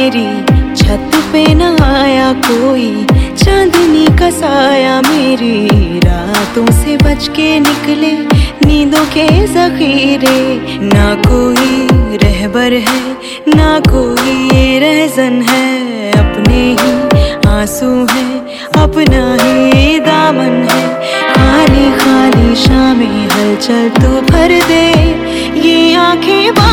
मेरी छत पे न आया कोई, चांदनी का साया मेरी रातों से बच के निकले नींदों के ज़ख़ीरे। ना कोई रहबर है ना कोई ये रहज़न है, अपने ही आंसू है अपना ही दामन है। खाली खाली शामें हलचल तू भर दे, ये आंखें